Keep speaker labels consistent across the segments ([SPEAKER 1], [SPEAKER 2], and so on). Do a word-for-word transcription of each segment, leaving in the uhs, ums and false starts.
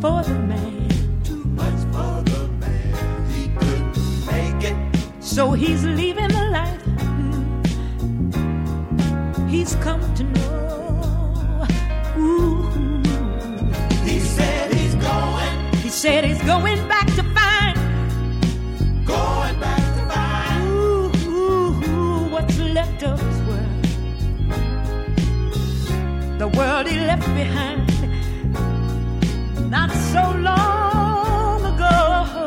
[SPEAKER 1] for the man.
[SPEAKER 2] Too much for the man. He couldn't make it.
[SPEAKER 1] So he's leaving the life he's come to know. Ooh.
[SPEAKER 2] He said he's going.
[SPEAKER 1] He said he's going back to find.
[SPEAKER 2] Going back to find.
[SPEAKER 1] Ooh, ooh, ooh, what's left of his world. The world he left behind not so long ago.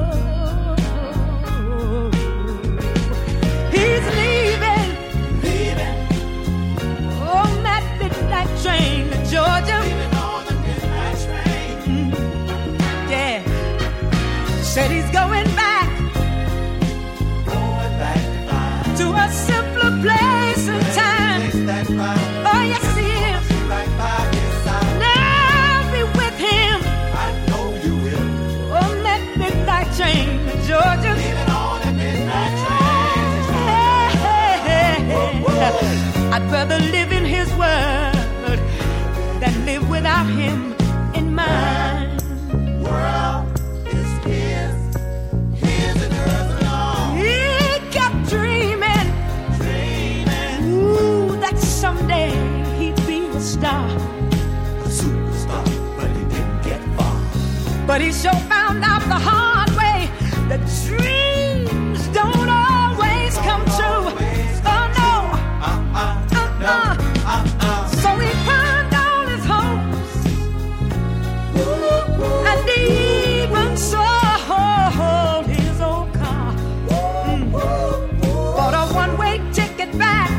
[SPEAKER 1] He's leaving,
[SPEAKER 2] Leaving.
[SPEAKER 1] on that midnight train to Georgia.
[SPEAKER 2] Leaving on the midnight train.
[SPEAKER 1] Mm, yeah, said he's going back
[SPEAKER 2] Going back to find.
[SPEAKER 1] to a simpler place and time.
[SPEAKER 2] Takes that ride.
[SPEAKER 1] Oh yes he is.
[SPEAKER 2] Right by his side.
[SPEAKER 1] Now be with him
[SPEAKER 2] I know you will.
[SPEAKER 1] on that midnight train to Georgia.
[SPEAKER 2] Leaving on the midnight train.
[SPEAKER 1] I'd rather live in his world than live without him in mine.
[SPEAKER 2] World is his. His and hers alone.
[SPEAKER 1] He kept dreaming,
[SPEAKER 2] Dreaming.
[SPEAKER 1] ooh, that someday he'd be a star.
[SPEAKER 2] A superstar, but he didn't get far.
[SPEAKER 1] But he sure found out the hard way that dreams don't always come true. Oh no,
[SPEAKER 2] Uh-uh.
[SPEAKER 1] uh-uh.
[SPEAKER 2] Uh-uh.
[SPEAKER 1] So he pawned all his hopes, and he even sold his old car. Mm. Bought a one-way ticket back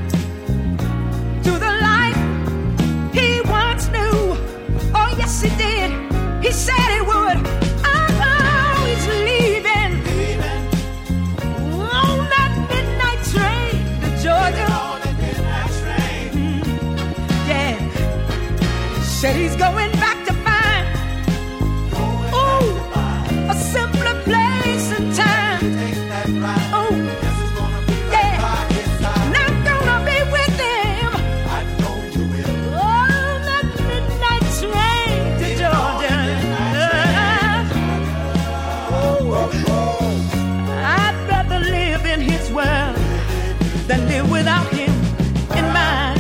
[SPEAKER 1] to the life he once knew. Oh yes he did. He said he would. Oh, he's leaving
[SPEAKER 2] Leaving.
[SPEAKER 1] on that midnight train to Georgia.
[SPEAKER 2] On the midnight train.
[SPEAKER 1] Yeah, said he's going back to find,
[SPEAKER 2] Going
[SPEAKER 1] ooh,
[SPEAKER 2] back to find.
[SPEAKER 1] a simpler place and time.
[SPEAKER 2] Takes that ride.
[SPEAKER 1] Oh,
[SPEAKER 2] Guess it's gonna be right
[SPEAKER 1] yeah.
[SPEAKER 2] by his side.
[SPEAKER 1] And I'm gonna be with him
[SPEAKER 2] I know you will.
[SPEAKER 1] on that midnight train to Georgia. Ooh, I'd rather live in his world than live without him in mine.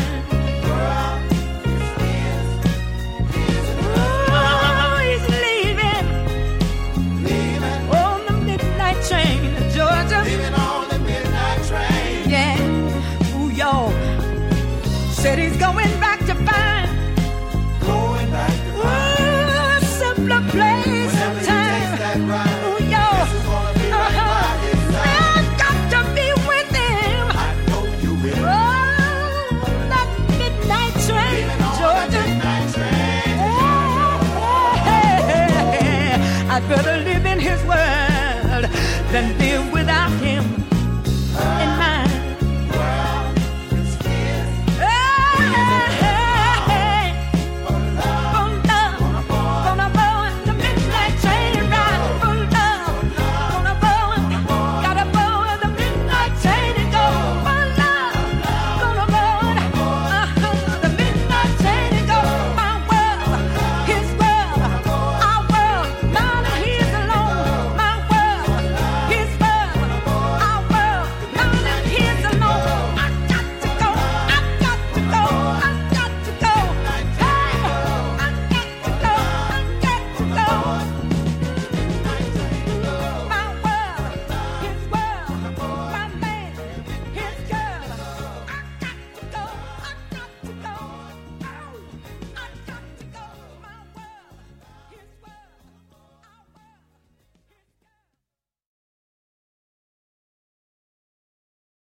[SPEAKER 1] Oh, he's leaving
[SPEAKER 2] Leaving.
[SPEAKER 1] on the midnight train to Georgia.
[SPEAKER 2] Leaving on the midnight train.
[SPEAKER 1] Yeah, ooh, y'all. Said he's going back to find,
[SPEAKER 2] Going back to
[SPEAKER 1] ooh, a simpler place
[SPEAKER 2] whenever
[SPEAKER 1] and
[SPEAKER 2] he
[SPEAKER 1] time.
[SPEAKER 2] takes that ride.
[SPEAKER 1] Ooh, y'all.
[SPEAKER 2] Guess it's gonna be right
[SPEAKER 1] Uh-huh.
[SPEAKER 2] by his side.
[SPEAKER 1] I've got to be with him
[SPEAKER 2] I know you will.
[SPEAKER 1] on that midnight train
[SPEAKER 2] Leaving
[SPEAKER 1] to
[SPEAKER 2] on the
[SPEAKER 1] Georgia.
[SPEAKER 2] midnight train.
[SPEAKER 1] I'd rather live in his world than live without him